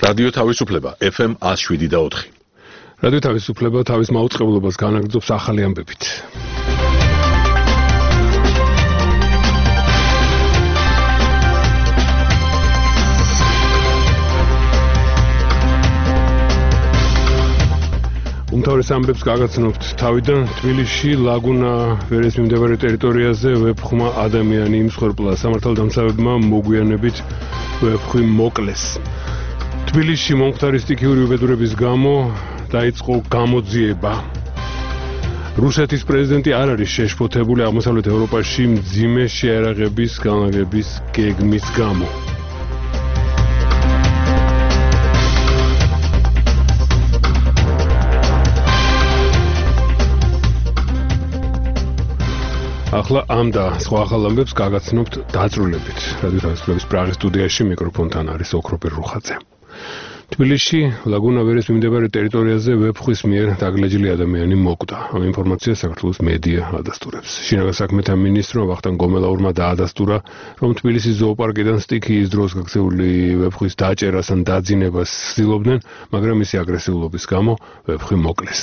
რადიო თავისუფლება FM 107.4. რადიო თავისუფლება თავის მაუწყებლობას განაგრძობს ახალი ამბებით. უმთავრეს ამბებს გაგაცნობთ თავიდან. თბილისში ლაგუნა ვერეს მიმდებარე ტერიტორიაზე ვეფხმა ადამიანი იმსხვერპლა. სამართალდამცავებმა მოგვიანებით ვეფხვი მოკლეს. თბილისში მომხდარი სტიქიური უბედურების გამო დაიწყო გამოძიება. რუსეთის პრეზიდენტი არ არის შეშფოთებული აღმოსავლეთ ევროპაში მძიმე შეარაღების განლაგების გეგმის გამო. ახლა ამ და სხვა ახალ ამბებს გაგაცნობთ დაწვრილებით. რადიო თავისუფლების პრაღის სტუდიაში მიკროფონთან არის ოქროპირ რუხაძე. თბილისში ლაგუნა ვერეს მიმდებარე ტერიტორიაზე ვეფხვის მიერ დაგლეჯილი ადამიანი მოკვდა. ამ ინფორმაციას საქართველოს მედია ადასტურებს. შინაგან საქმეთა მინისტრმა ვახტანგ გომელაურმა დაადასტურა, რომ თბილისის ზოოპარკიდან სტიქიის დროს გაქცეული ვეფხვის დაჭერას ან დაძინებას ცდილობდნენ, მაგრამ მისი აგრესიულობის გამო ვეფხვი მოკლეს.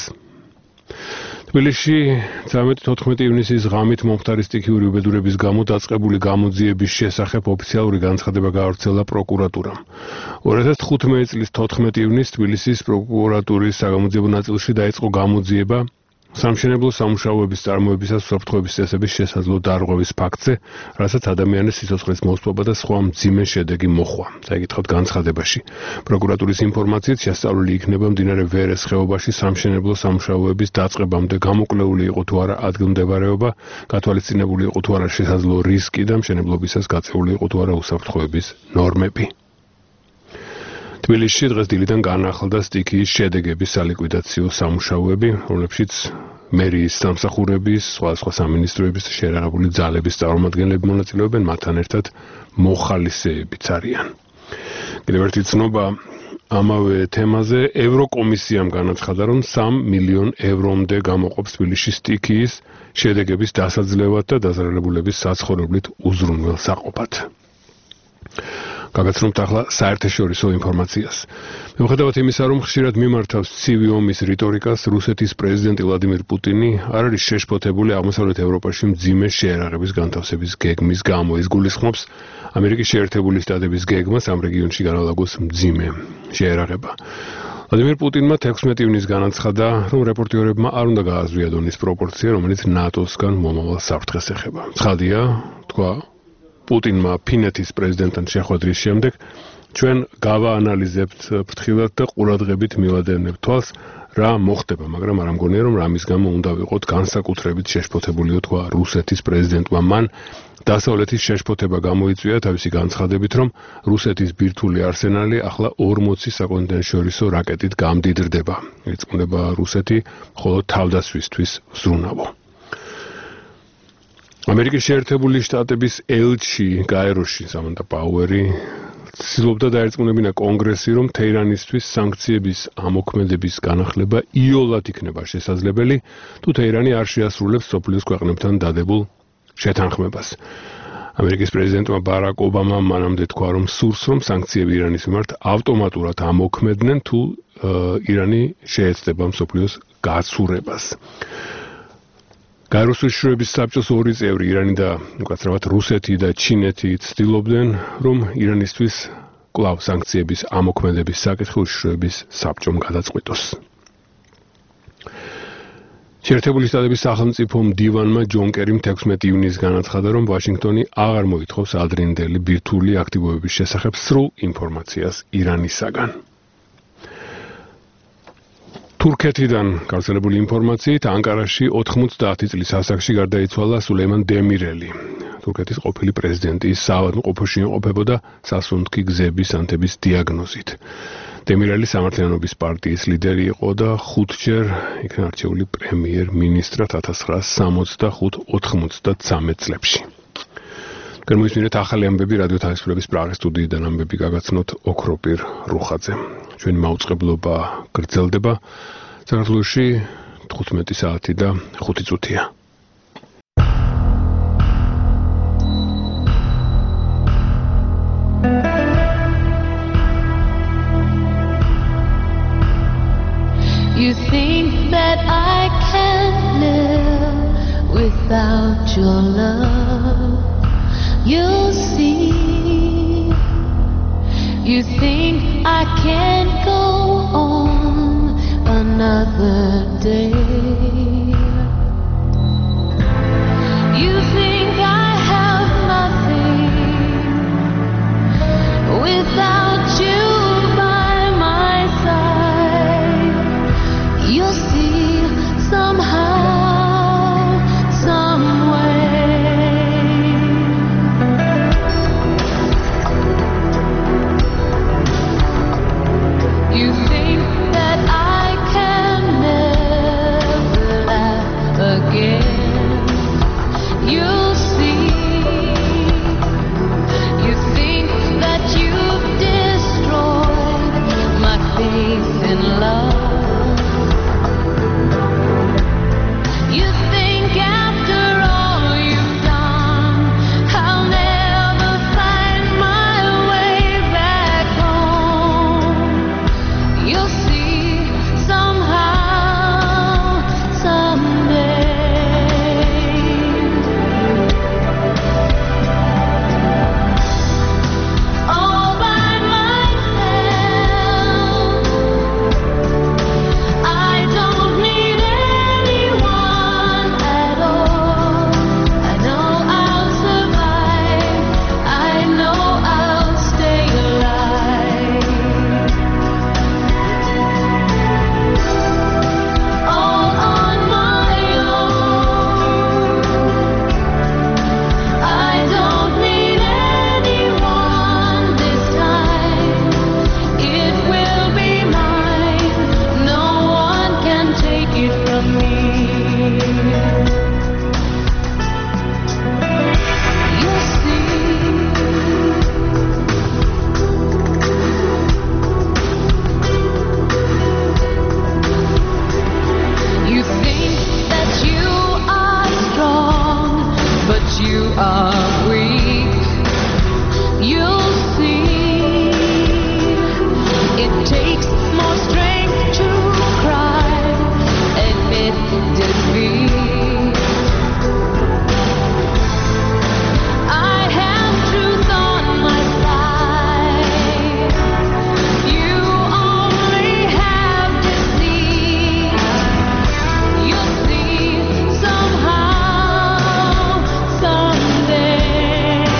თბილისში 13-14 ივნისის ღამით მომხდარი სტიქიური უბედურების გამო დაწყებული გამოძიების შესახებ ოფიციალური განცხადება გაავრცელა პროკურატურამ. 2015 წლის 14 ივნისს თბილისის პროკურატურის საგამოძიებო ნაწილში დაიწყო გამოძიება სამშენებლო სამუშაოების წარმოებისას უსაფრთხოების წესების შესაძლო დარღვევის ფაქტზე, რასაც ადამიანის სიცოცხლის მოსპობა და სხვა მძიმე შედეგი მოჰყვა. წაიკითხავთ განცხადებაში. პროკურატურის ინფორმაციით შესწავლილი იქნება მდინარე ვერეს ხეობაში სამშენებლო სამუშაოების დაწყებამდე გამოკვლეული იყო თუ არა ადგილმდებარეობა, გათვალისწინებული იყო თუ არა შესაძლო რისკი და მშენებლობისას გაწეული იყო თუ არა უსაფრთხოების ნორმები. თბილისში დღეს დილიდან განახლდა სტიქიის შედეგების სალიკვიდაციო სამუშაოები, რომლებშიც მერიის სამსახურების, სხვადასხვა სამინისტროების და შეერაღებული ძალების წარმომადგენლები მონაწილეობენ, მათთან ერთად მოხალისეებიც არიან. კიდევ ერთი ცნობა ამავე თემაზე. ევროკომისიამ განაცხადა, რომ 3 მილიონ ევრომდე გამოყოფს თბილისში სტიქიის შედეგების დასაძლევად და დაზარალებულების საცხოვრებლით უზრუნველ საყოფად. გაგაცნობთ ახლა საერთაშორისო ინფორმაციას. მიუხედავად იმისა, რომ ხშირად მიმართავს ცივი ომის რიტორიკას, რუსეთის პრეზიდენტი ვლადიმირ პუტინი არ არის შეშფოთებული აღმოსავლეთ ევროპაში მძიმე შეარაღების განთავსების გეგმის გამო. ის გულისხმობს ამერიკის შეერთებული შტატების გეგმას ამ რეგიონში განალაგოს მძიმე შეარაღება. ვლადიმირ პუტინმა 16 ივნისს განაცხადა, რომ რეპორტიორებმა არ უნდა გააზრიათ ის პროპორცია, რომელიც ნატოსგან მომავალ საფრთხეს ეხება. ცხადია, თქვა პუტინმა ფინეთის პრეზიდენტთან შეხვედრის შემდეგ, ჩვენ გავაანალიზებთ ფრთხილად და ყურადღებით მივადევნებთ თვალს, რა მოხდება, მაგრამ არ ამგონია, რომ რამის გამო უნდა ვიყოთ განსაკუთრებით შეშფოთებულიო, თქვა რუსეთის პრეზიდენტმა. მან დასავლეთის შეშფოთება გამოიწვია თავისი განცხადებით, რომ რუსეთის ბირთვული არსენალი ახლა 40 საკონტინენტშორისო რაკეტით გამდიდრდება. ირწმუნება რუსეთი მხოლოდ თავდასხმისთვის ზრუნავო. ამერიკის შეერთებული შტატების ელჩი გაეროში სამანტა პაუერი ცდილობდა დაერწმუნებინა კონგრესი, რომ თეირანისთვის სანქციების ამოქმედების განახლება იოლად იქნება შესაძლებელი, თუ თეირანი არ შეასრულებს მსოფლიოს ქვეყნებთან დადებულ შეთანხმებას. ამერიკის პრეზიდენტმა ბარაკ ობამამ მანამდე თქვა, რომ სურს, რომ სანქციები ირანის მიმართ ავტომატურად ამოქმედდნენ, თუ ირანი შეეცდება მსოფლიოს გაცურებას. გაეროს შროების საბჭოს ორი წევრი, ირანი და უკაცრავად რუსეთი და ჩინეთი ცდილობდნენ, რომ ირანისთვის კვლავ სანქციების ამოქმედების საკითხი შროების საბჭომ გადაწყვიტოს. შეერთებული შტატების სახელმწიფო მდივანმა ჯონ კერიმ 16 ივნისს განაცხადა, რომ ვაშინგტონი აღარ მოითხოვს ადრინდელი ბირთვული აქტივობების შესახებ სრულ ინფორმაციას ირანისაგან. თურქეთიდან გავრცელებული ინფორმაციით ანკარაში 90 წლის ასაკში გარდაიცვალა სულეიმან დემირელი. თურქეთის ყოფილი პრეზიდენტი საავადმყოფოში იმყოფებოდა სასუნთქი გზების ანთების დიაგნოზით. დემირელი სამართლიანობის პარტიის ლიდერი იყო და 5-ჯერ იქნა არჩეული პრემიერ-მინისტრად 1965-93 წლებში. გამოისმინეთ ახალი ამბები რადიო თავისუფლების პრაღის სტუდიიდან ამბები გაგაცნოთ ოქროპირ რუხაძე. ჩვენი მაუწყებლობა გრძელდება. საქართველოში 15 საათი და 5 წუთია. without your love. You'll see. You think I can't go on another day. You think I have nothing without you by my side. You'll see somehow, some way. You think that I can never laugh again. You'll see. You think that you've destroyed my faith in love. You think after all you've done, I'll never find my way back home. You'll see somehow, someday. All by myself, I don't need anyone at all. I know I'll survive. I know I'll stay alive. All on my own. I don't need anyone this time. It will be mine. No one can take it from me. You'll see. You think that you are strong, but you are weak. You'll see. It takes more strength to cry, admit defeat. I have truth on my side. You only have deceit. You'll see somehow, someday.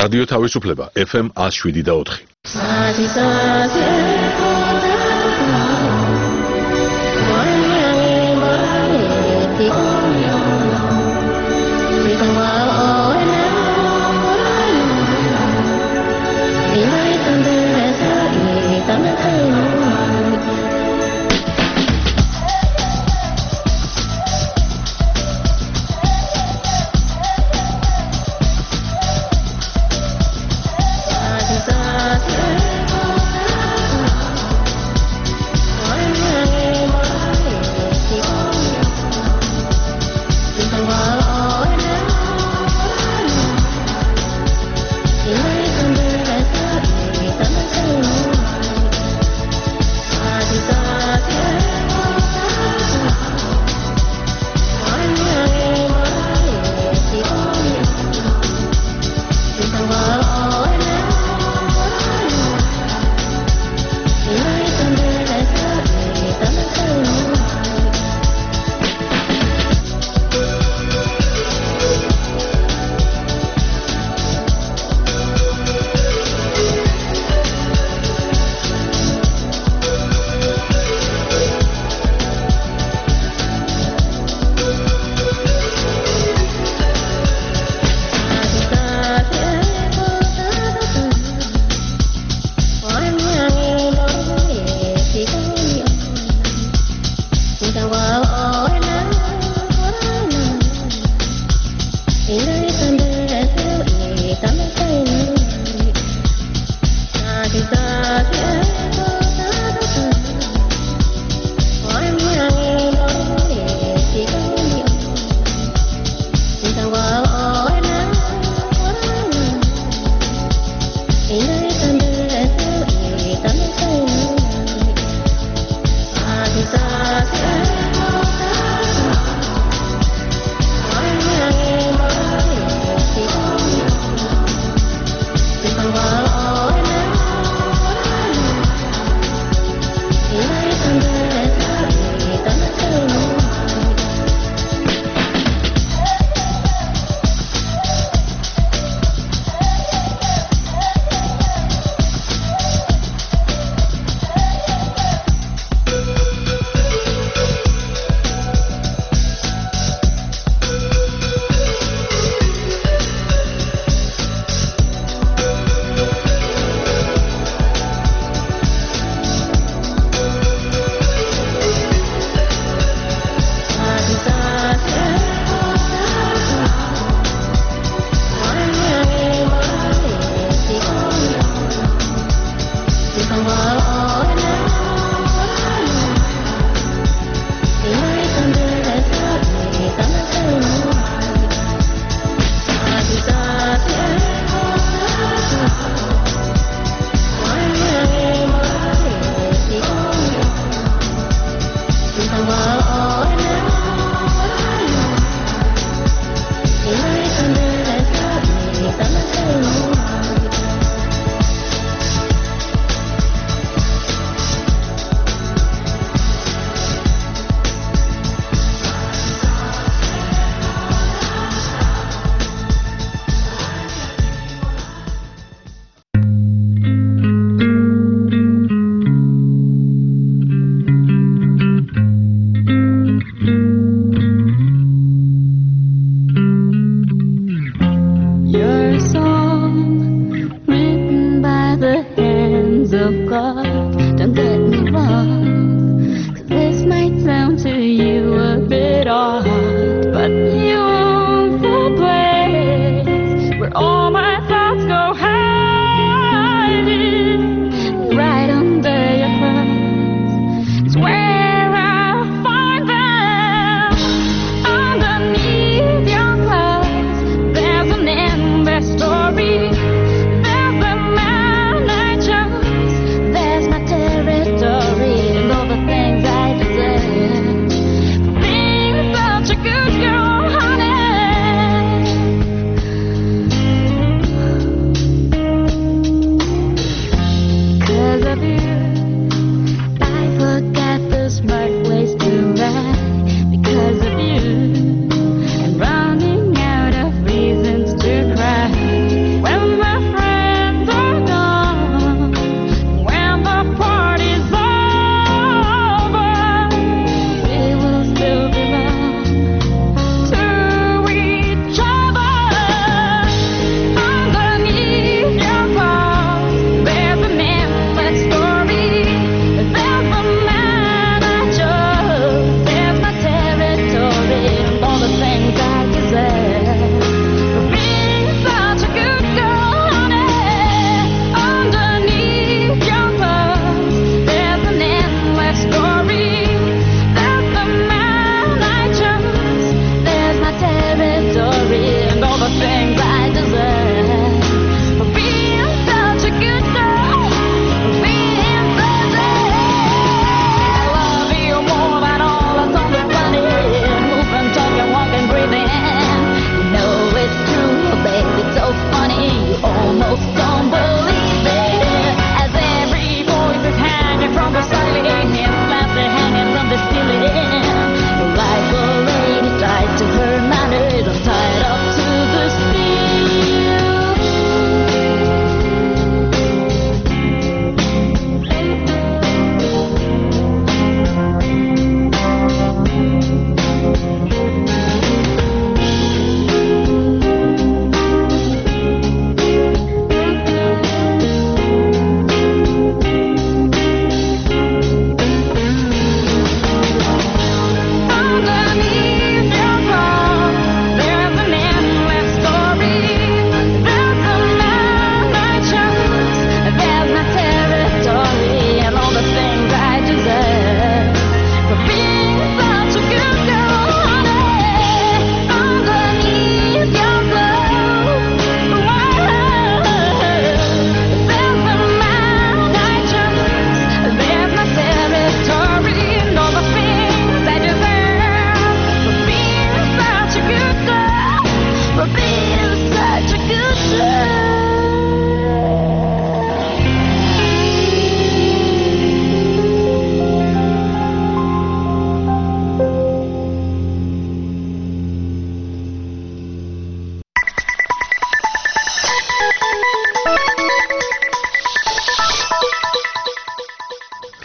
რადიო თავისუფლება FM 107.4.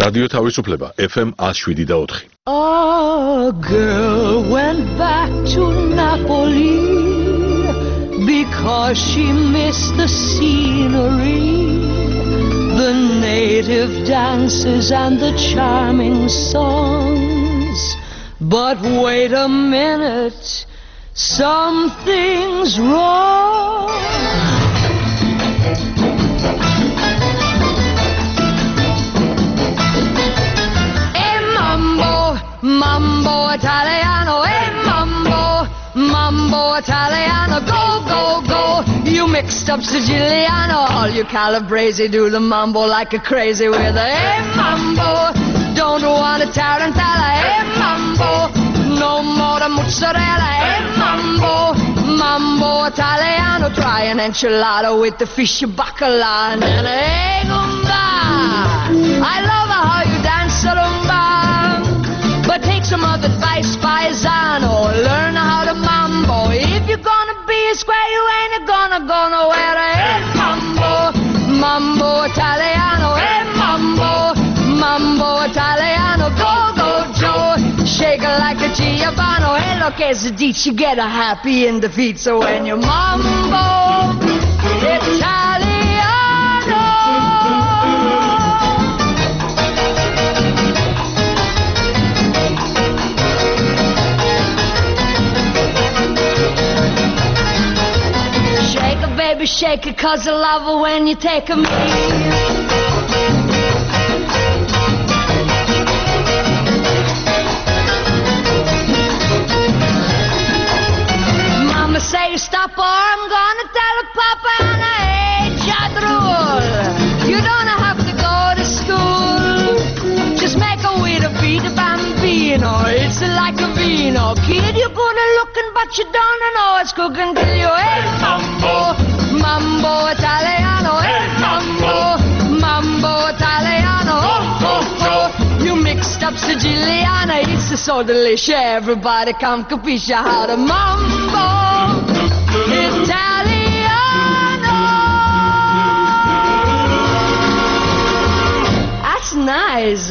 რადიო თავისუფლება FM 107.4. A girl went back to Napoli because she missed the scenery, the native dances and the charming songs. But wait a minute, something's wrong. Mambo Italiano, hey mambo Italiano, go, go, go. You mixed up Siciliano, all you Calabrese do the mambo like a crazy with a hey mambo. Don't want a tarantella, hey mambo. No more the mozzarella, hey mambo Italiano. Try an enchilada with the fish bacala and hey gumba. I love how you dance rumba. But take some other advice, paisano. Learn how to mambo. If you're gonna be a square, you ain't gonna go nowhere. Hey, mambo Italiano. Hey, mambo Italiano. Go, go, Joe. Shake it like a Giovanni. Hey, look, as a ditch, you get a happy in the feet. So when you mambo Italiano. Baby, shake it, 'cause I love it when you take a me. Mama say stop or I'm gonna tell her Papa and I hate Jadrul. You don't have to go to school. Just make a way to beat a bambino. It's like a vino. Kid, you're good at looking, but you don't know it's cooking till you hate Mambo Italiano, hey mambo Italiano, oh, oh, oh. You mixed up Siciliana, it's so delicious. Everybody come capisce how to mambo Italiano. That's nice.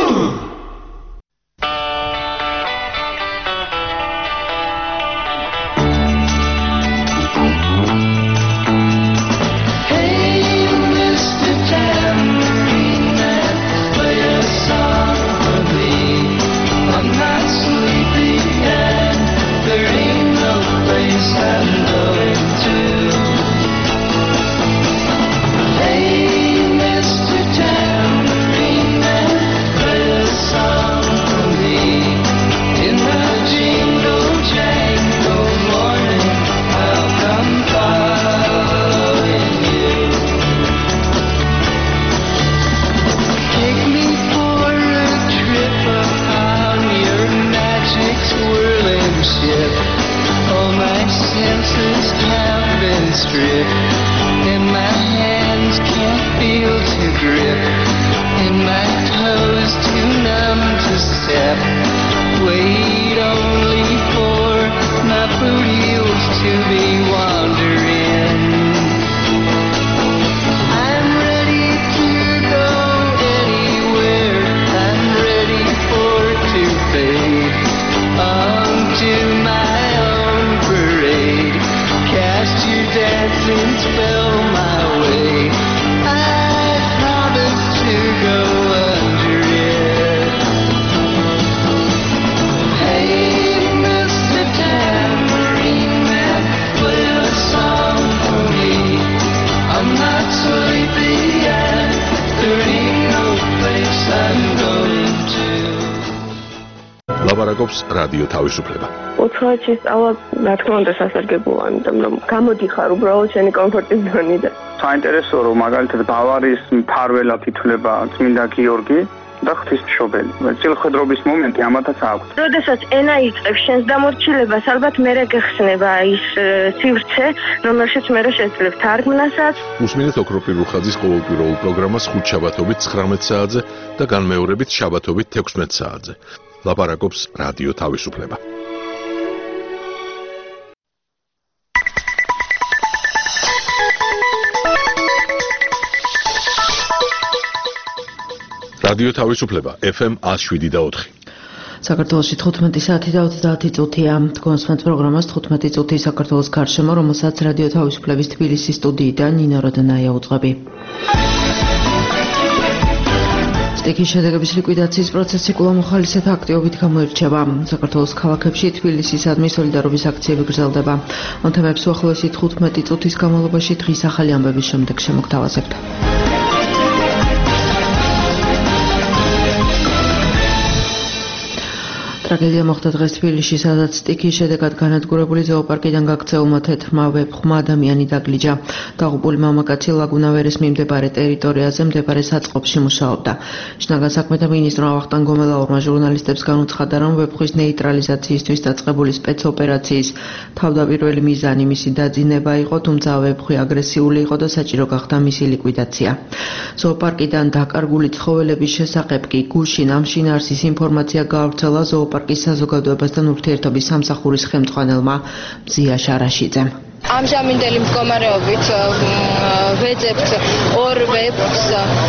ლაპარაკობს რადიო თავისუფლება. უცხოეთში სწავლა, რა თქმა უნდა, სასარგებლოა, იმიტომ რომ გამოდიხარ უბრალოდ შენი კომფორტის ზონიდან. საინტერესოა, რომ მაგალითად ბავარიის მფარველად ითვლება წმინდა გიორგი და ღვთისმშობელი. წილხედრობის მომენტი ამათაც აქვს. როდესაც ენა იწყებს შენს დამორჩილებას, ალბათ მერე გეხსნება ის სივრცე, რომელშიც მერე შეძლებ თარგმნასაც. უსმინეთ ოქროპირ რუხაძის ყოველკვირეულ პროგრამას ხუთშაბათობით 19 საათზე და განმეორებით შაბათობით 16 საათზე. ლაპარაკობს რადიო თავისუფლება. რადიო თავისუფლება FM 107.4. საქართველოში 15 საათი და 30 წუთია. თქვენს პროგრამას 15 წუთი საქართველოს გარშემო, რომელსაც რადიო თავისუფლების თბილისის სტუდიიდან ნინო როდანაია უძღვები. სტექის შედეგების ლიკვიდაციის პროცესი კვლავ მოხალისეთა აქტივობით გამოირჩევა. საქართველოს ქალაქებში თბილისისადმი სოლიდარობის აქციები გრძელდება. ამ თემებს უახლოესი 15 წუთის განმავლობაში დღის ახალი ამბების შემდეგ შემოგთავაზებთ. ტრაგედია მოხდა დღეს თბილისში, სადაც სტიქის შედეგად განადგურებული ზოოპარკიდან გაქცეულმა თეთრმა ვეფხვმა ადამიანი დაგლიჯა. დაღუპული მამაკაცი ლაგუნავერის მიმდებარე ტერიტორიაზე მდებარე საწყობში მუშაობდა. შინაგან საქმეთა მინისტრმა ვახტანგ გომელაურმა ჟურნალისტებს განუცხადა, რომ ვეფხვის ნეიტრალიზაციისთვის დაწყებული სპეცოპერაციის თავდაპირველი მიზანი მისი დაძინება იყო, თუმცა ვეფხვი აგრესიული იყო და საჭირო გახდა მისი ლიკვიდაცია. ზოოპარკიდან დაკარგული ცხოველების შესახებ კი გუშინ ამ შინაარსის ინფორმაცია გაავრცელა ზოოპარკის საზოგადოებასთან ურთიერთობის სამსახურის ხელმძღვანელმა მზია შარაშიძემ. ამჟამინდელი მდგომარეობით ვეძებთ ორ ვეფხვს,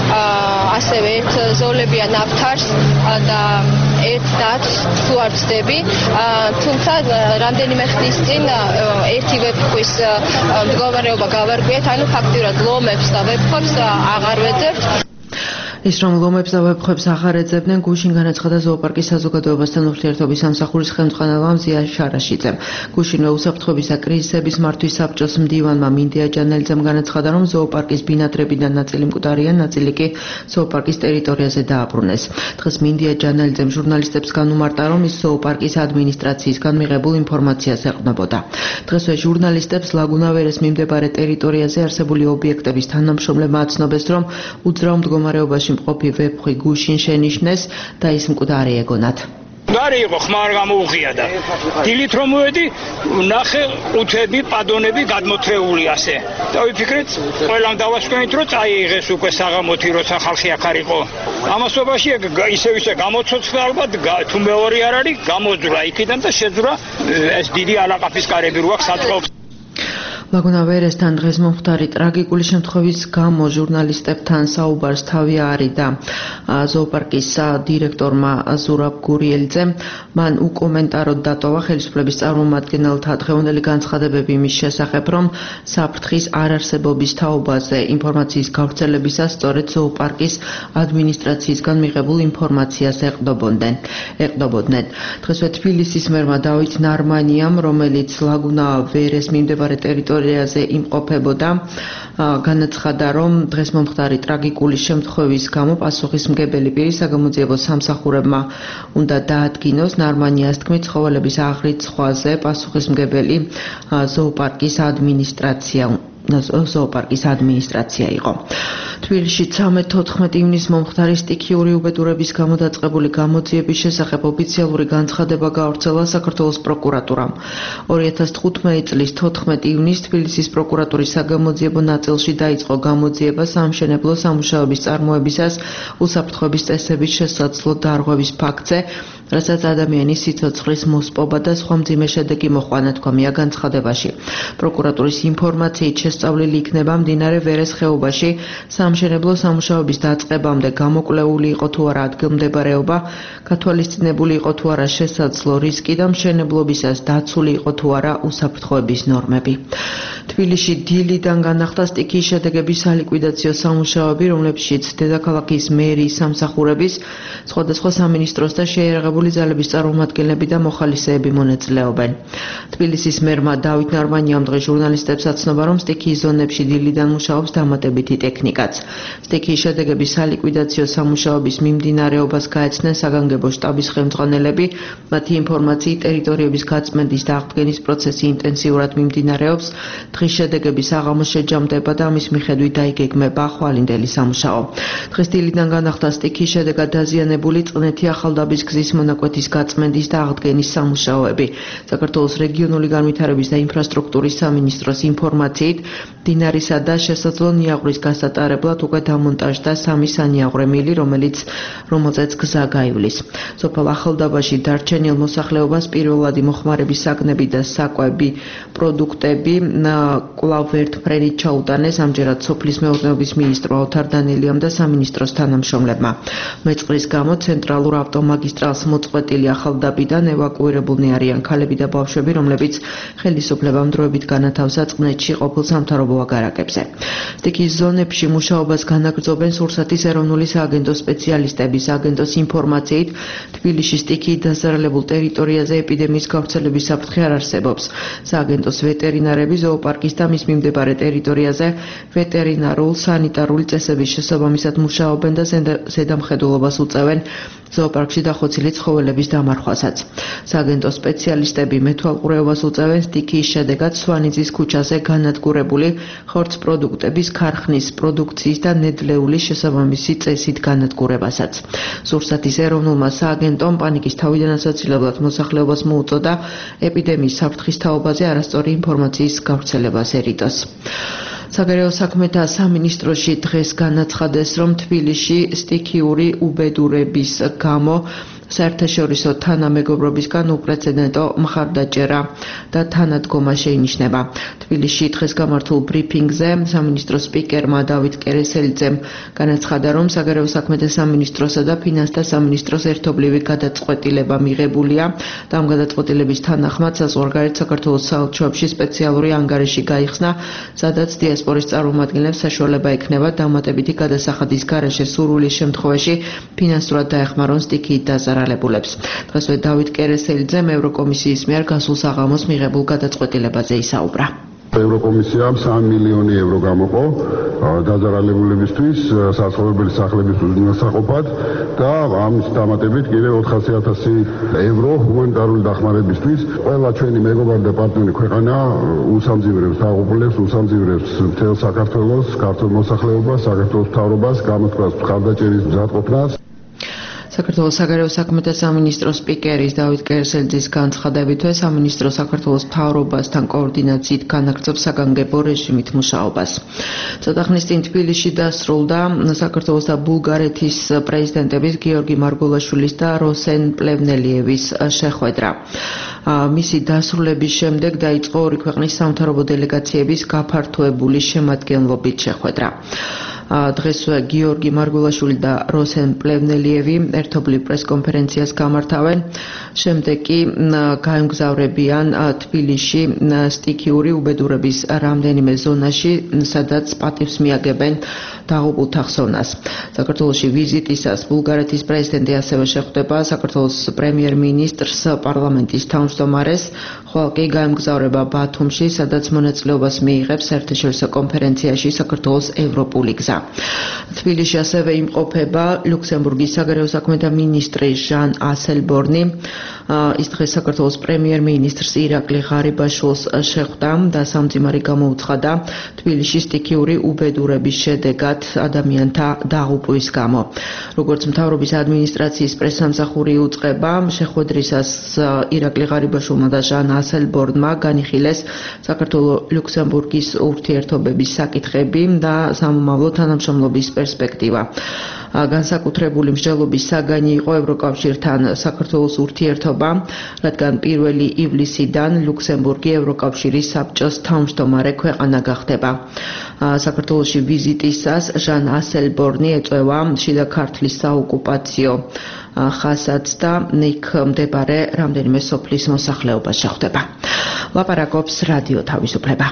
ასევე ერთ ზოლებიან აფთარს და ერთ დათვს, თუ არ ვცდები, თუმცა რამდენიმე ხნის წინ ერთი ვეფხვის მდგომარეობა გავარკვიეთ, ანუ ფაქტიურად ლომებს და ვეფხვებს აღარ ვეძებთ. ის რომ ლომებს და ვეფხვებს აღარ ეძებდნენ, გუშინ განაცხადა ზოოპარკის საზოგადოებასთან ურთიერთობის სამსახურის ხელმძღვანელმა მზია შარაშიძემ. გუშინვე უსაფრთხოების და კრიზისების მართვის საბჭოს მდივანმა მინდია ჯანელიძემ განაცხადა, რომ ზოოპარკის ბინადრებიდან ნაწილი მკვდარია, ნაწილი კი ზოოპარკის ტერიტორიაზე დააბრუნეს. დღეს მინდია ჯანელიძემ ჟურნალისტებს განუმარტა, რომ ის ზოოპარკის ადმინისტრაციისგან მიღებულ ინფორმაციას ეყრდნობოდა. დღესვე ჟურნალისტებს ლაგუნავერის მიმდებარე ტერიტორიაზე არსებული ობიექტების თანამშრომლებმა აცნობეს, რომ უძრავ მდგომარეობაში მყოფი ვეფხვი გუშინ შენიშნეს და ის მკვდარი ეგონათ. მკვდარი იყო, ხმა არ გამოუღია და დილით რომ მოვედი, ნახე ყუთები, პადონები გადმოთრეული ასე. და ვიფიქრეთ, ყველამ დავასკვენით, რომ წაიღეს უკვე საღამოთი, როცა ხალხი აქ არ იყო. ამასობაში ისე გამოცოცხლა ალბათ, თუ მეორე არ არის, გამოძვრა იქიდან და შეძვრა ეს დიდი ალაყაფის კარები რო აქვს საწყობს. ლაგუნავერესთან დღეს მომხდარი ტრაგიკული შემთხვევის გამო ჟურნალისტებთან საუბარს თავი არიდა ზოოპარკის დირექტორმა ზურაბ გურიელიძემ. მან უკომენტაროდ დატოვა ხელისუფლების წარმომადგენელთა დღევანდელი განცხადებები იმის შესახებ, რომ საფრთხის არარსებობის თაობაზე ინფორმაციის გავრცელებისას სწორედ ზოოპარკის ადმინისტრაციისგან მიღებულ ინფორმაციას ეყრდნობოდნენ. დღესვე თბილისის მერმა დავით ნარმანიამ, რომელიც ლაგუნავერეს მიმდებარე ტერიტორიაზე იმყოფებოდა, განაცხადა, რომ დღეს მომხდარი ტრაგიკული შემთხვევის გამო პასუხისმგებელი პირი საგამოძიებო სამსახურებმა უნდა დაადგინოს. ნარმანიას თქმით, ცხოველების აღრიცხვაზე პასუხისმგებელი ზოოპარკის ადმინისტრაცია იყო. თბილისში 13-14 ივნისს მომხდარი სტიქიური უბედურების გამო დაწყებული გამოძიების შესახებ ოფიციალური განცხადება გაავრცელა საქართველოს პროკურატურამ. 2015 წლის 14 ივნისს თბილისის პროკურატურის საგამოძიებო ნაწილში დაიწყო გამოძიება სამშენებლო სამუშაოების წარმოებისას უსაფრთხოების წესების შესაძლო დარღვევის ფაქტზე, რასაც ადამიანის სიცოცხლის მოსპობა და სხვა მძიმე შედეგი მოჰყვა, თქვამია განცხადებაში. პროკურატურის ინფორმაციით შესწავლილი იქნება მდინარე ვერეს ხეობაში სამშენებლო სამუშაოების დაწყებამდე გამოკვლეული იყო თუ არა ადგილმდებარეობა, გათვალისწინებული იყო თუ არა შესაძლო რისკი და მშენებლობისას დაცული იყო თუ არა უსაფრთხოების ნორმები. თბილისში დილიდან განახლდა სტიქიის შედეგების სალიკვიდაციო სამუშაოები, რომლებშიც დედაქალაქის მერიის სამსახურების, სხვადასხვა სამინისტროს და შეიარაღებული ძალების წარმომადგენლები და მოხალისეები მონაწილეობენ. თბილისის მერმა დავით ნარმანიამ დღეს ჟურნალისტებს აცნობა, რომ სტიქიის ზონებში დილიდან მუშაობს დამატებითი ტექნიკაც. სტიქიის შედეგების სალიკვიდაციო სამუშაოების მიმდინარეობას გაეცნენ საგანგებო შტაბის ხელმძღვანელები. მათი ინფორმაციით ტერიტორიების გაწმენდის და აღდგენის პროცესი ინტენსიურად მიმდინარეობს. დღის შედეგების საღამოს შეჯამდება და ამის მიხედვით დაიგეგმება ხვალინდელი სამუშაო. დღეს დილიდან განახლდა სტიქიის შედეგად დაზიანებული წყნეთი ახალდაბის გზის მონაკვეთის გაწმენდის და აღდგენის სამუშაოები. საქართველოს რეგიონული განვითარების და ინფრასტრუქტურის სამინისტროს ინფორმაციით, მდინარისა და შესაძლო ნიაღვრის გასატარებლად უკვე დამონტაჟდა 3 სანიაღვრე მილი, რომელზეც გზა გაივლის. სოფელ ახალდაბაში დარჩენილ მოსახლეობას პირველადი მოხმარების საგნები და საკვები პროდუქტები კვლავ ერთფრენით ჩაუტანეს ამჯერად სოფლის მეურნეობის მინისტრო ავთარ დანელიამ და სამინისტროს თანამშრომლებმა. მეწყრის გამო ცენტრალურ ავტომაგისტრალს მოწყვეტილი ახალდაბიდან ევაკუირებულნი არიან ქალები და ბავშვები, რომლებიც ხელისუფლებამ დროებით განათავსა წყნეთში ყოფილ სამთავრობო აგარაკებზე. სტიქიის ზონებში მუშაობას განაგრძობენ სურსათის ეროვნული სააგენტოს სპეციალისტები. სააგენტოს ინფორმაციით, თბილისში სტიქიით დასახლებულ ტერიტორიაზე ეპიდემიის გავრცელების საფრთხე არ არსებობს. სააგენტოს ვეტერინარები ზოოპარკის და მის მიმდებარე ტერიტორიაზე ვეტერინარულ სანიტარული წესების შესაბამისად მუშაობენ და ზედამხედველობას უწევენ ზოოპარკში დახოცილი ცხოველების დამარხვასაც. სააგენტოს სპეციალისტები მეთვალყურეობას უწევენ სტიქიის შედეგად სვანიძის ქუჩაზე განადგურებული ხორცპროდუქტების ქარხნის პროდუქციის და ნედლეულის შესაბამისი წესით განადგურებასაც. სურსათის ეროვნულმა სააგენტომ პანიკის თავიდან ასაცილებლად მოსახლეობას მოუწოდა ეპიდემიის საფრთხის თაობაზე არასწორი ინფორმაციის გავრცელებას ერიდოს. საგარეო საქმეთა სამინისტროში დღეს განაცხადეს, რომ თბილისში სტიქიური უბედურების გამო საერთაშორისო თანამეგობრობისგან უპრეცედენტო მხარდაჭერა და თანადგომა შეინიშნება. თბილისში დღეს გამართულ ბრიფინგზე სამინისტროს სპიკერმა დავით კერესელიძემ განაცხადა, რომ საგარეო საქმეთა სამინისტროსა და ფინანსთა სამინისტროს ერთობლივი გადაწყვეტილება მიღებულია და ამ გადაწყვეტილების თანახმად საზღვარგარეთ საქართველოს საელჩოებში სპეციალური ანგარიში გაიხსნა, სადაც დიასპორის წარმომადგენლებს საშუალება ექნება დამატებითი გადასახადის გარეშე სურვილის შემთხვევაში ფინანსურად დაეხმარონ სტიქიით დაზარალებულებს. დღესვე დავით კერესელიძემ ევროკომისიის მიერ გასულ საღამოს მიღებულ გადაწყვეტილებაზე ისაუბრა. ევროკომისიამ 3 მილიონი ევრო გამოყო დაზარალებულებისთვის საცხოვრებელი სახლების უზრუნველსაყოფად და ამის დამატებით კიდევ 400,000 ევრო ჰუმანიტარული დახმარებისთვის. ყველა ჩვენი მეგობარი და პარტნიორი ქვეყანა უსამძიმრებს დაღუპულებს, უსამძიმრებს მთელ საქართველოს, ქართულ მოსახლეობას, საქართველოს მთავრობას, გამოთქვას მხარდაჭერის მზადყოფნას. საქართველოს საგარეო საქმეთა სამინისტროს სპიკერის დავით კერესელიძის განცხადებითვე სამინისტრო საქართველოს მთავრობასთან კოორდინაციით განაგრძობს საგანგებო რეჟიმით მუშაობას. ცოტა ხნის წინ თბილისში დასრულდა საქართველოს და ბულგარეთის პრეზიდენტების გიორგი მარგულაშვილის და როსენ პლევნელიევის შეხვედრა. მისი დასრულების შემდეგ დაიწყო ორი ქვეყნის სამთავრობო დელეგაციების გაფართოებული შემადგენლობით შეხვედრა. დღეს გიორგი მარგულაშვილი და როსენ პლევნელიევი ერთობლივ პრესკონფერენციას გამართავენ. შემდეგ კი გაემგზავრებიან თბილისში სტიქიური უბედურების რამდენიმე ზონაში, სადაც პატივს მიაგებენ დაღუპულთა ხსოვნას. საქართველოში ვიზიტისას ბულგარეთის პრეზიდენტი ასევე შეხვდება საქართველოს პრემიერ-მინისტრს, პარლამენტის თავმჯდომარეს, ხოლო კი გაემგზავრება ბათუმში, სადაც მონაწილეობას მიიღებს საერთაშორისო კონფერენციაში საქართველოს ევროპული გზა. თბილისში ასევე იმყოფება ლუქსემბურგის საგარეო საქმეთა მინისტრი ჟან ასელბორნი. ის დღეს საქართველოს პრემიერ-მინისტრს ირაკლი ღარიბაშვილს შეხვდა და სამძიმარი გამოუცხადა თბილისში სტიქიური უბედურების შედეგად ადამიანთა დაღუპვის გამო. როგორც მთავრობის ადმინისტრაციის პრესსამსახური უწყება, შეხვედრისას ირაკლი ღარიბაშვილმა და ჟან ასელბორნმა განიხილეს საქართველო-ლუქსემბურგის ურთიერთობების საკითხები და სამომავლო თანამშრომლობის პერსპექტივა. განსაკუთრებული მსჯელობის საგანი იყო ევროკავშირთან საქართველოს ურთიერთობა, რადგან 1 ივლისიდან ლუქსემბურგი ევროკავშირის საბჭოს თავმჯდომარე ქვეყანა გახდება. საქართველოში ვიზიტისას ჟან ასელბორნი ეწევა შიდა ქართლის საოკუპაციო ხაზს და იქ მდებარე რამდენიმე სოფლის მოსახლეობას შეხვდება. ლაპარაკობს რადიო თავისუფლება.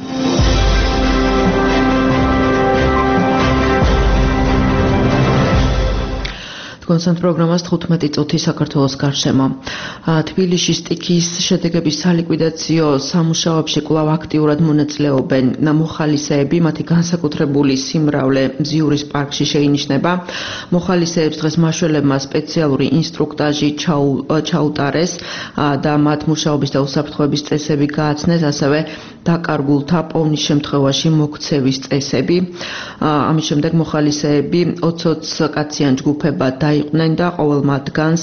კონსერტ პროგრამას 15 წუთი საქართველოს გარშემო. თბილისში სტიქიის შედეგების სალიკვიდაციო სამუშაოებში კვლავ აქტიურად მონაწილეობენ მოხალისეები, მათი განსაკუთრებული სიმრავლე მზიურის პარკში შეინიშნება. მოხალისეებს დღეს მაშველებმა სპეციალური ინსტრუქტაჟი ჩაუტარეს და მათ მუშაობის და უსაფრთხოების წესები გააცნეს, ასევე დაკარგულთა პოვნის შემთხვევაში მოქცევის წესები. ამის შემდეგ მოხალისეები 20 კაციან ჯგუფებად დაიყვნენ და ყოველ მათგანს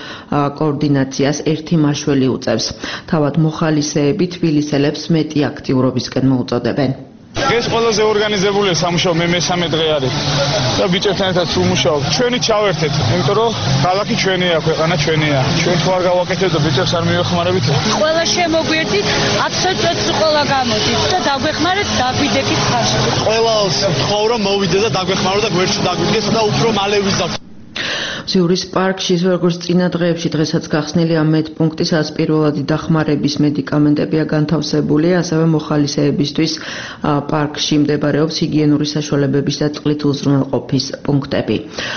კოორდინაციას ერთი მაშველი უწევს. თავად მოხალისეები თბილისელებს მეტი აქტიურობისკენ მოუწოდებენ. ეს ყველაზე ორგანიზებულია სამუშაო მე მესამე დღე არის და ბიჭებთან ერთად ვმუშაობ. ჩვენი ჩავერთეთ, იმიტომ რომ ქალაქი ჩვენია, ქვეყანა ჩვენია. ჩვენ თუ არ გავაკეთებთ და ბიჭებს არ მივეხმარებით, ყველა შემოგვერთით, აბსოლუტურად ყველა გამოდით და დაგვეხმარეთ დაგვიდეკით ხარში. ყველას ვთხოვ რომ მოვიდე და დაგვეხმარო და გვერდში დაგვიდგეს და უფრო მალე ვიზავთ. ჟიურის პარკში როგორც წინა დღეებში დღესაც გახსნილია მედპუნქტი, სადაც პირველადი დახმარების მედიკამენტებია განთავსებული, ასევე მოხალისეებისთვის პარკში მდებარეობს ჰიგიენური საშუალებების და წყლით უზრუნველყოფის პუნქტები.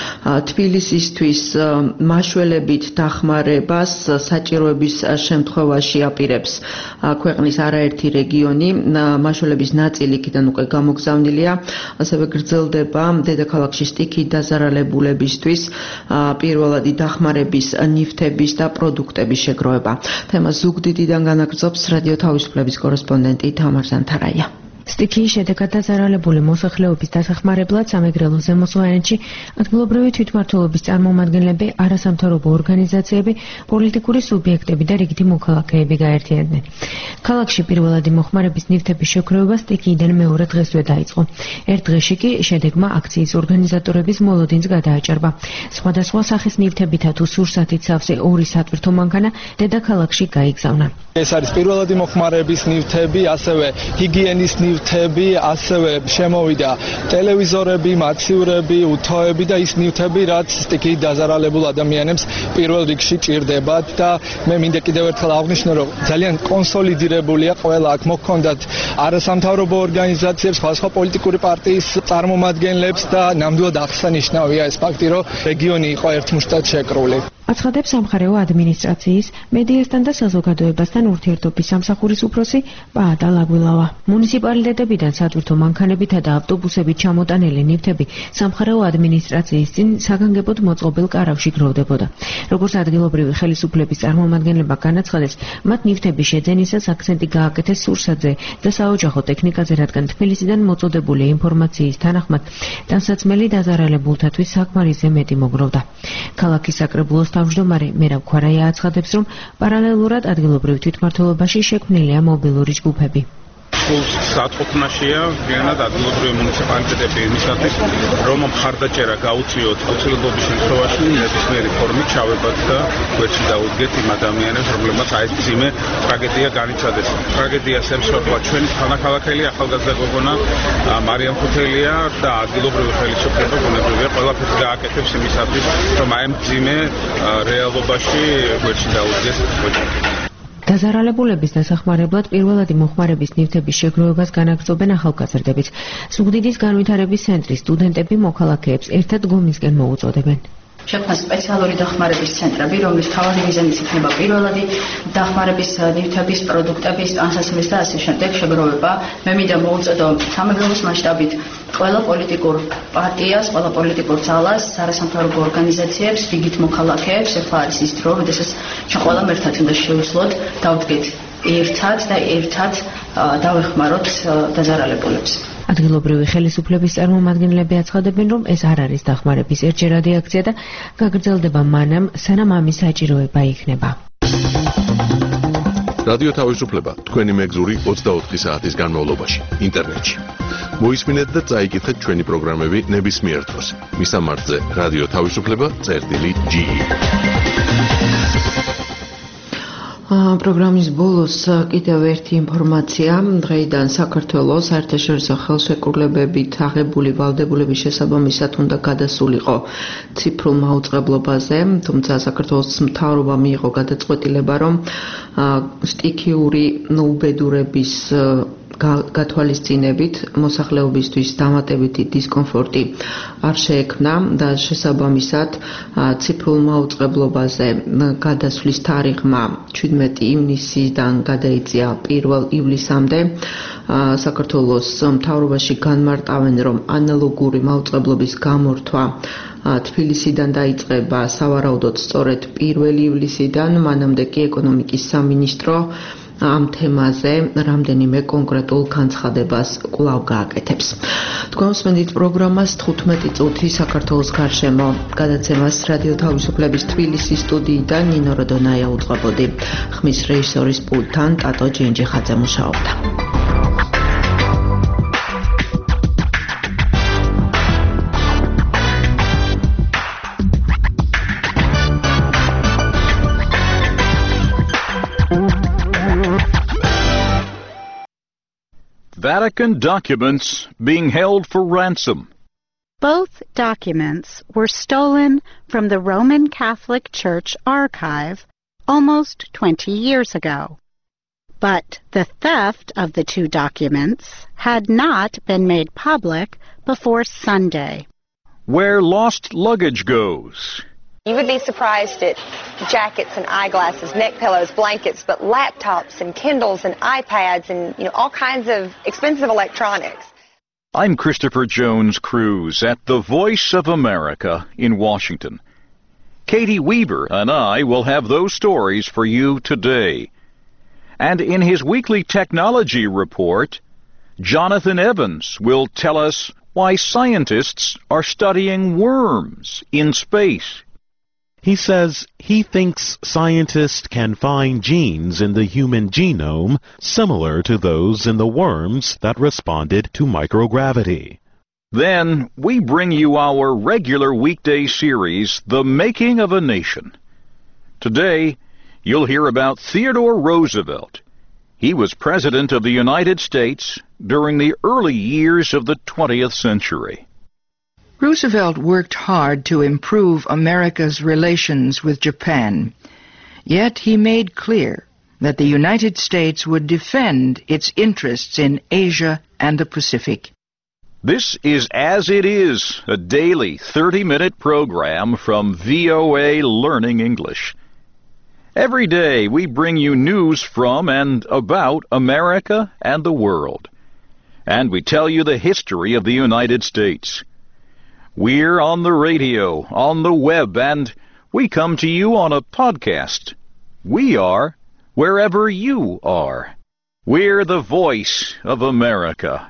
თბილისისთვის მაშველებით დახმარებას საჭიროების შემთხვევაში აპირებს ქვეყნის არაერთი რეგიონი. მაშველების ნაწილი იქიდან უკვე გამოგზავნილია, ასევე გრძელდება დედაქალაქში სტიქით დაზარალებულებისთვის პირველადი დახმარების ნივთების და პროდუქტების შეგროვება. თემას ზუგდიდიდან განაგრძობს რადიო თავისუფლების კორესპონდენტი თამარ ზანთარაია. სტიქიის შედეგად დაზარალებული მოსახლეობის დასახმარებლად სამეგრელო ზემოსვანეთში ადგილობრივი თვითმმართველობის წარმომადგენლები, არასამთავრობო ორგანიზაციები, პოლიტიკური სუბიექტები და რიგითი მოქალაქეები გაერთიანდნენ. ქალაქში პირველადი მოხმარების ნივთების შეგროვება სტიქიიდან მეორე დღესვე დაიწყო. ერთ დღეში კი შედეგმა აქციის ორგანიზატორების მოლოდინს გადააჭარბა. სხვადასხვა სახის ნივთებითა თუ სურსათით სავსე ორი სატვირთო მანქანა დედაქალაქში გაიგზავნა. ეს არის პირველადი მოხმარების ნივთები, ასევე ჰიგიენის ნივთები, ასევე შემოვიდა ტელევიზორები, მაცივრები, უთოები და ის ნივთები, რაც სტიქიით დაზარალებულ ადამიანებს პირველ რიგში ჭირდებათ და მე მინდა კიდევ ერთხელ აღვნიშნო, რომ ძალიან კონსოლიდირებულია ყველა აქ მოჰქონდათ არასამთავრობო ორგანიზაციებს, სხვადასხვა პოლიტიკური პარტიის წარმომადგენლებს და ნამდვილად აღსანიშნავია ეს ფაქტი, რომ რეგიონი იყო ერთმუშტად შეკრული. აცხადებს სამხარეო ადმინისტრაციის, მედიასთან და საზოგადოებასთან ურთიერთობის სამსახურის უფროსი პაატა ლაგვილავა. მუნიციპალიტეტებიდან სატვირთო მანქანებითა და ავტობუსებით ჩამოტანილი ნივთები სამხარეო ადმინისტრაციის წინ საგანგებოდ მოწყობილ კარავში გროვდებოდა. როგორც ადგილობრივი ხელისუფლების წარმომადგენლებმა განაცხადეს, მათ ნივთების შეძენისას აქცენტი გააკეთეს სურსათზე და საოჯახო ტექნიკაზე, რადგან თბილისიდან მოწოდებული ინფორმაციის თანახმად ტანსაცმელი დაზარალებულთათვის საკმარისზე მეტი მოგროვდა. ქალაქის საკრებულოს თავმჯდომარე მერაბ ქვარაია აცხადებს, რომ პარალელურად ადგილობრივ თვითმმართველობაში შექმნილია მობილური ჯგუფები. სათყოფნაშია ვიანად ადგილობრივი მუნიციპალიტეტები იმისათვის, რომ მხარდაჭერა გაუწიოთ აუცილებლობის შემთხვევაში ნებისმიერი ფორმით ჩავებათ და გვერდში დაუდგეთ იმ ადამიანებს, რომლებმაც აი ეს მძიმე ტრაგედია განიცადეს. ტრაგედიას ემსხვერპლა ჩვენი თანახმადებელი ახალგაზრდა გოგონა მარიამ ხუთელია და ადგილობრივი ხელისუფლება ბუნებრივია ყველაფერს გააკეთებს იმისათვის, რომ აი მძიმე რეალობაში გვერდში დაუდგეს ოჯახი. დაზარალებულების დასახმარებლად პირველადი მოხმარების ნივთების შეგროვებას განაგრძობენ ახალგაზრდებიც. ზუგდიდის განვითარების ცენტრის სტუდენტები მოქალაქეებს ერთად გომისკენ მოუწოდებენ. შექმნა სპეციალური დახმარების ცენტრები, რომლის მთავარი მიზანიც იქნება პირველადი დახმარების ნივთების, პროდუქტების, ტანსაცმლის და ასე შემდეგ შეგროვება. მე მინდა მოუწოდო სამეგრელოს მასშტაბით ყველა პოლიტიკურ პარტიას, ყველა პოლიტიკურ ძალას, არასამთავრობო ორგანიზაციებს, რიგით მოქალაქეებს, ეხლა არის ის დრო, როდესაც ჩვენ ყველამ ერთად უნდა შევსვლოთ, დავდგეთ ერთად და ერთად დავეხმაროთ დაზარალებულებს. ადგილობრივი ხელისუფლების წარმომადგენლები აცხადებენ, რომ ეს არ არის დახმარების ერთჯერადი აქცია და გაგრძელდება მანამ, სანამ ამის საჭიროება იქნება. რადიო თავისუფლება თქვენი მეგზური 24 საათის განმავლობაში ინტერნეტში. მოისმინეთ და წაიკითხეთ ჩვენი პროგრამები ნებისმიერ დროს. მისამართზე რადიო თავისუფლება.ge. პროგრამის ბოლოს კიდევ ერთი ინფორმაცია. დღეიდან საქართველოს საერთაშორისო ხელშეკრულებებით აღებული ვალდებულების შესაბამისად უნდა გადასულიყო ციფრულ მაუწყებლობაზე, თუმცა საქართველოს მთავრობამ მიიღო გადაწყვეტილება, რომ სტიქიური უბედურების გათვალისწინებით მოსახლეობისთვის დამატებითი დისკომფორტი არ შეექმნა და შესაბამისად ციფრულ მაუწყებლობაზე გადასვლის თარიღმა 17 ივნისიდან გადაიწია 1 ივლისამდე. საქართველოს მთავრობაში განმარტავენ, რომ ანალოგური მაუწყებლობის გამორთვა თბილისიდან დაიწყება სავარაუდოდ სწორედ 1 ივლისიდან, მანამდე კი ეკონომიკის სამინისტრო ამ თემაზე რამდენიმე კონკრეტულ განცხადებას კვლავ გააკეთებს. თქვენ უსმენთ პროგრამას 15 წუთი საქართველოს გარშემო. გადაცემას რადიო თავისუფლების თბილისის სტუდიიდან ნინო როდონაია უძღვებოდი. ხმის რეჟისორის პულტთან ტატო ჯენჯიხაძე მუშაობდა. Vatican documents being held for ransom. Both documents were stolen from the Roman Catholic Church archive almost 20 years ago. But the theft of the two documents had not been made public before Sunday. Where lost luggage goes. You would be surprised at jackets and eyeglasses, neck pillows, blankets, but laptops and Kindles and iPads and all kinds of expensive electronics. I'm Christopher Jones Cruz at the Voice of America in Washington. Katie Weaver and I will have those stories for you today. And in his weekly technology report, Jonathan Evans will tell us why scientists are studying worms in space. He says he thinks scientists can find genes in the human genome similar to those in the worms that responded to microgravity. Then we bring you our regular weekday series, The Making of a Nation. Today, you'll hear about Theodore Roosevelt. He was President of the United States during the early years of the 20th century. Roosevelt worked hard to improve America's relations with Japan, yet he made clear that the United States would defend its interests in Asia and the Pacific. This is As It Is, a daily 30-minute program from VOA Learning English. Every day we bring you news from and about America and the world. And we tell you the history of the United States. We're on the radio, on the web, and we come to you on a podcast. We are wherever you are. We're the Voice of America.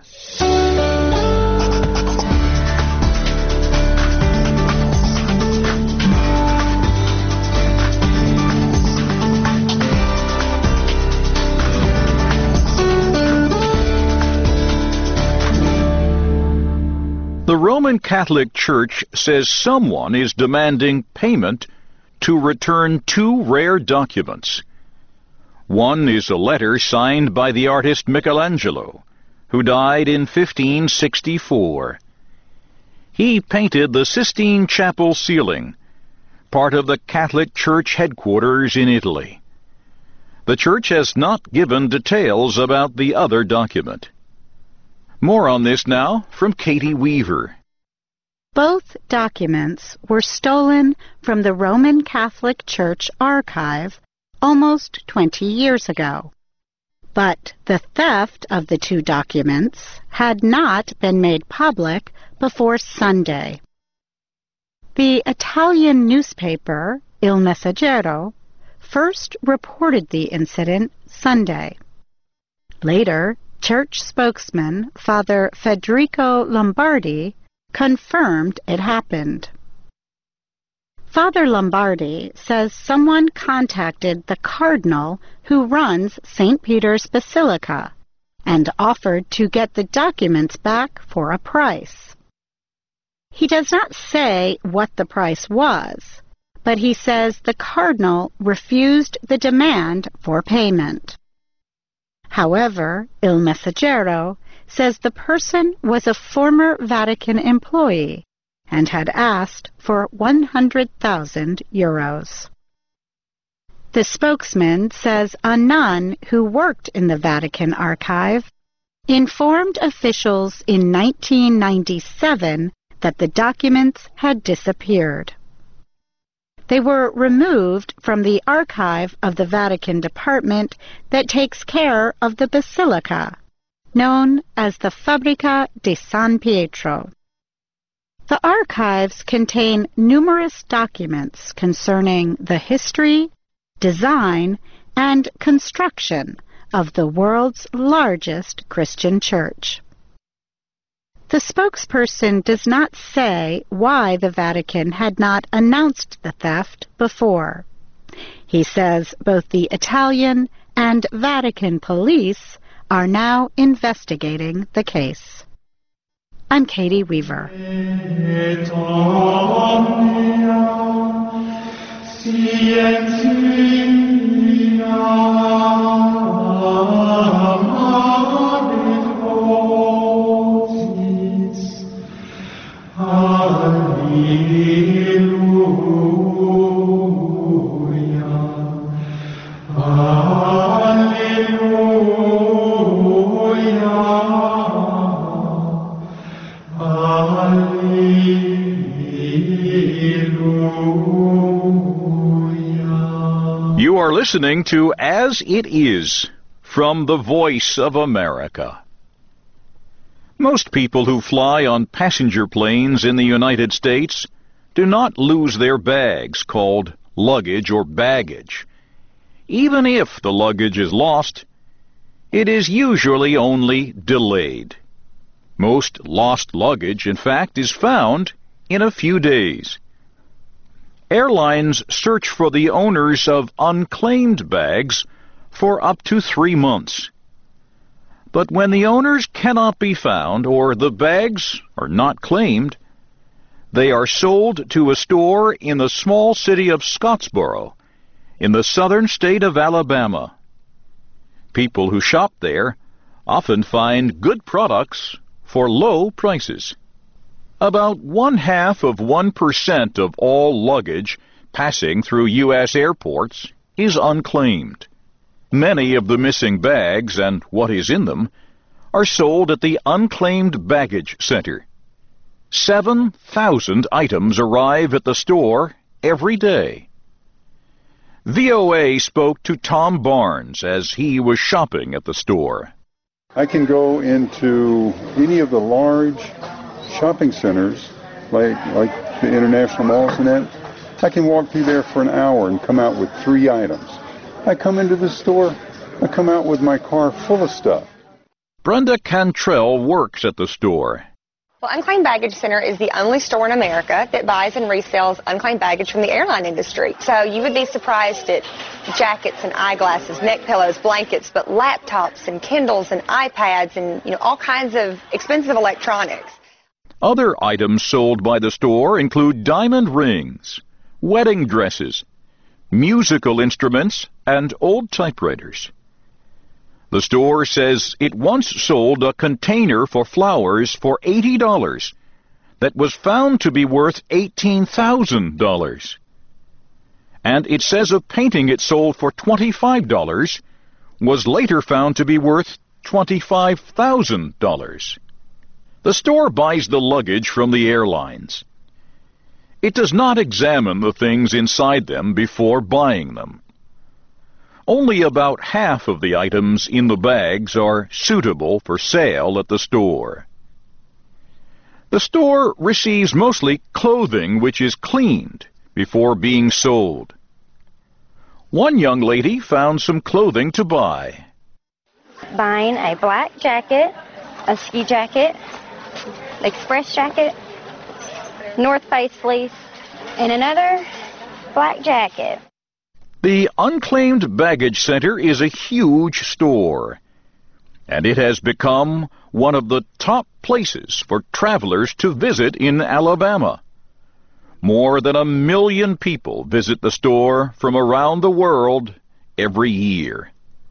The Roman Catholic Church says someone is demanding payment to return two rare documents. One is a letter signed by the artist Michelangelo, who died in 1564. He painted the Sistine Chapel ceiling, part of the Catholic Church headquarters in Italy. The Church has not given details about the other document. More on this now from Katie Weaver. Both documents were stolen from the Roman Catholic Church archive almost 20 years ago. But the theft of the two documents had not been made public before Sunday. The Italian newspaper Il Messaggero first reported the incident Sunday. Later, Church spokesman Father Federico Lombardi confirmed it happened. Father Lombardi says someone contacted the cardinal who runs St. Peter's Basilica and offered to get the documents back for a price. He does not say what the price was, but he says the cardinal refused the demand for payment. However, Il Messaggero says the person was a former Vatican employee and had asked for 100,000 euros. The spokesman says a nun who worked in the Vatican archive informed officials in 1997 that the documents had disappeared. They were removed from the archive of the Vatican department that takes care of the Basilica, known as the Fabbrica di San Pietro. The archives contain numerous documents concerning the history, design, and construction of the world's largest Christian church. The spokesperson does not say why the Vatican had not announced the theft before. He says both the Italian and Vatican police are now investigating the case. I'm Katie Weaver. You are listening to As It Is from the Voice of America. Most people who fly on passenger planes in the United States do not lose their bags, called luggage or baggage. Even if the luggage is lost, it is usually only delayed. Most lost luggage, in fact, is found in a few days. Airlines search for the owners of unclaimed bags for up to 3 months. But when the owners cannot be found or the bags are not claimed, they are sold to a store in the small city of Scottsboro in the southern state of Alabama. People who shop there often find good products for low prices. About 0.5% of all luggage passing through U.S. airports is unclaimed. Many of the missing bags and what is in them are sold at the Unclaimed Baggage Center. 7,000 items arrive at the store every day. VOA spoke to Tom Barnes as he was shopping at the store. I can go into any of the large shopping centers, like the international malls and that. I can walk through there for an hour and come out with 3 items. I come into the store, I come out with my car full of stuff. Brenda Cantrell works at the store. Well, Unclaimed Baggage Center is the only store in America that buys and resells unclaimed baggage from the airline industry. So you would be surprised at jackets and eyeglasses, neck pillows, blankets, but laptops and Kindles and iPads and, all kinds of expensive electronics. Other items sold by the store include diamond rings, wedding dresses, musical instruments, and old typewriters. The store says it once sold a container for flowers for $80 that was found to be worth $18,000. And it says a painting it sold for $25 was later found to be worth $25,000. The store buys the luggage from the airlines. It does not examine the things inside them before buying them. Only about half of the items in the bags are suitable for sale at the store. The store receives mostly clothing which is cleaned before being sold. One young lady found some clothing to buy. Buying a black jacket, a ski jacket, express jacket, North Face fleece, and another black jacket. The Unclaimed Baggage Center is a huge store, and it has become one of the top places for travelers to visit in Alabama. More than 1 million people visit the store from around the world every year.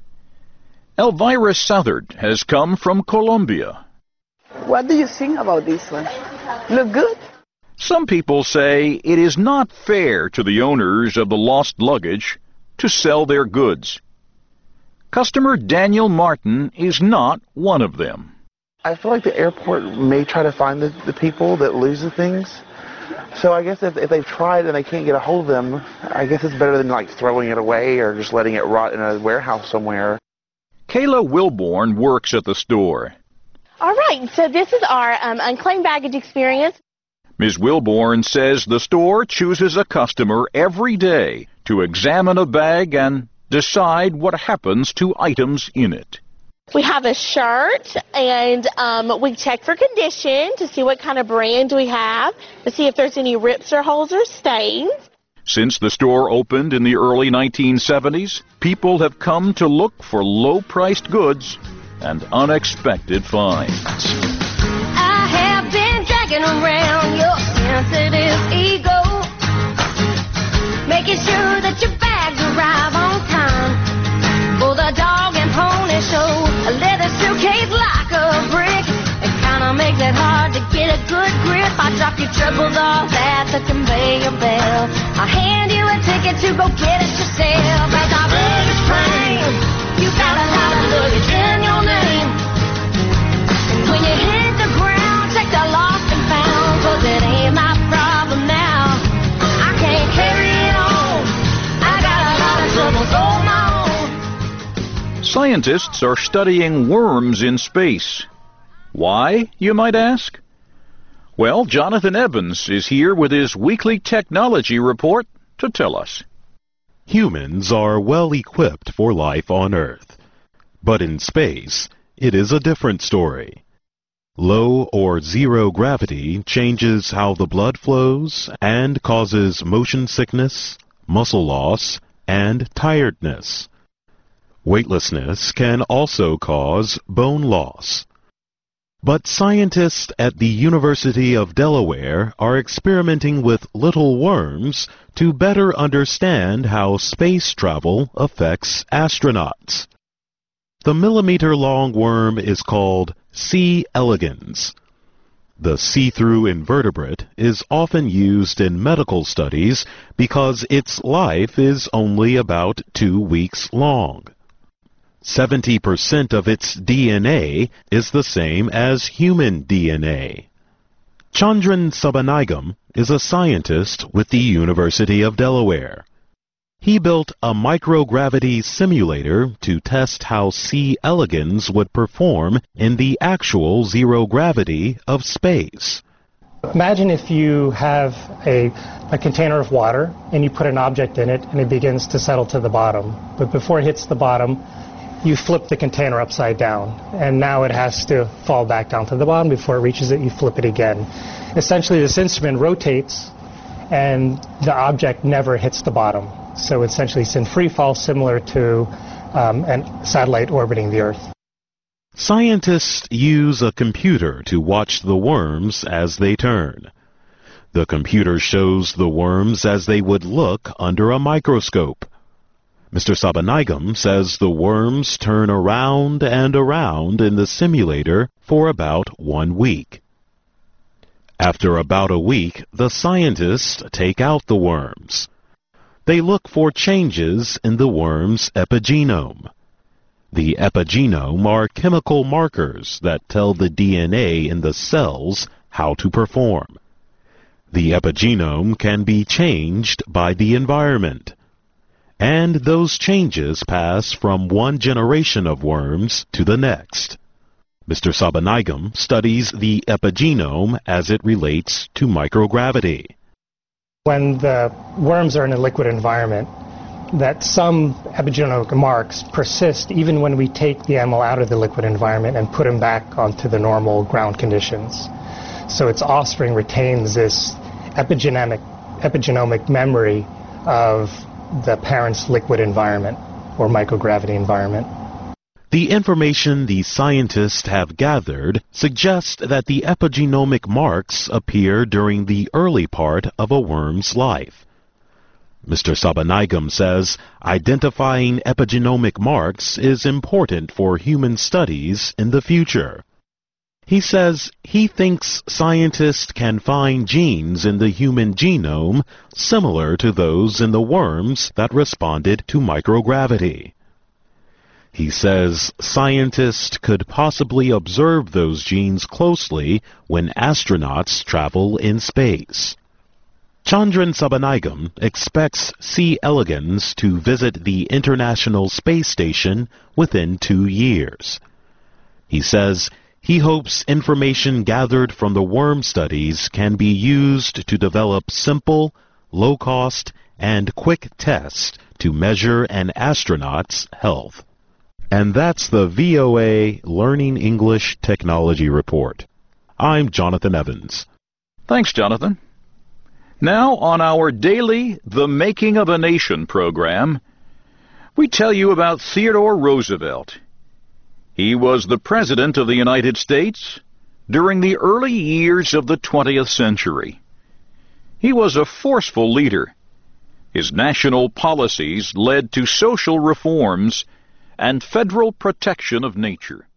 Elvira Southard has come from Colombia. What do you think about this one? Look good? Some people say it is not fair to the owners of the lost luggage to sell their goods. Customer Daniel Martin is not one of them. I feel like the airport may try to find the people that lose the things. So I guess if they've tried and they can't get a hold of them, I guess it's better than throwing it away or just letting it rot in a warehouse somewhere. Kayla Wilborn works at the store. All right, so this is our unclaimed baggage experience. Ms. Wilborn says the store chooses a customer every day to examine a bag and decide what happens to items in it. We have a shirt, and we check for condition to see what kind of brand we have, to see if there's any rips or holes or stains. Since the store opened in the early 1970s, people have come to look for low-priced goods and unexpected finds. I have been dragging around your sensitive ego, making sure that your bags arrive on time for the dog and pony show. A leather suitcase like a brick, it kinda makes it hard to get a good grip. I drop your troubles off at the conveyor belt, I hand you a ticket to go get it yourself. As I beg your train, you got a lot of luggage in your name, and when you hit the ground, check the lost and found, 'cause it ain't my problem now. I can't carry it on, I got a lot of troubles on my own. Scientists are studying worms in space. Why, you might ask? Well, Jonathan Evans is here with his weekly technology report to tell us. Humans are well equipped for life on Earth. But in space, it is a different story. Low or zero gravity changes how the blood flows and causes motion sickness, muscle loss, and tiredness. Weightlessness can also cause bone loss. But scientists at the University of Delaware are experimenting with little worms to better understand how space travel affects astronauts. The millimeter-long worm is called C. elegans. The see-through invertebrate is often used in medical studies because its life is only about 2 weeks long. 70% of its DNA is the same as human DNA. Chandran Sabanigam is a scientist with the University of Delaware. He built a microgravity simulator to test how C. elegans would perform in the actual zero gravity of space. Imagine if you have a container of water and you put an object in it and it begins to settle to the bottom. But before it hits the bottom, you flip the container upside down, and now it has to fall back down to the bottom. Before it reaches it, you flip it again. Essentially, this instrument rotates, and the object never hits the bottom. So essentially, it's in free fall, similar to a satellite orbiting the Earth. Scientists use a computer to watch the worms as they turn. The computer shows the worms as they would look under a microscope. Mr. Sabanigam says the worms turn around and around in the simulator for about 1 week. After about a week, the scientists take out the worms. They look for changes in the worm's epigenome. The epigenome are chemical markers that tell the DNA in the cells how to perform. The epigenome can be changed by the environment. And those changes pass from one generation of worms to the next. Mr. Sabanigam studies the epigenome as it relates to microgravity. When the worms are in a liquid environment, that some epigenomic marks persist even when we take the animal out of the liquid environment and put him back onto the normal ground conditions. So its offspring retains this epigenomic memory of the parent's liquid environment or microgravity environment. The information the scientists have gathered suggests that the epigenomic marks appear during the early part of a worm's life. Mr. Sabanigam says identifying epigenomic marks is important for human studies in the future. He says he thinks scientists can find genes in the human genome similar to those in the worms that responded to microgravity. He says scientists could possibly observe those genes closely when astronauts travel in space. Chandran Sabanigam expects C. elegans to visit the International Space Station within 2 years. He says he hopes information gathered from the worm studies can be used to develop simple, low-cost, and quick tests to measure an astronaut's health. And that's the VOA Learning English Technology Report. I'm Jonathan Evans. Thanks, Jonathan. Now, on our daily The Making of a Nation program, we tell you about Theodore Roosevelt. He was the President of the United States during the early years of the 20th century. He was a forceful leader. His national policies led to social reforms and federal protection of nature.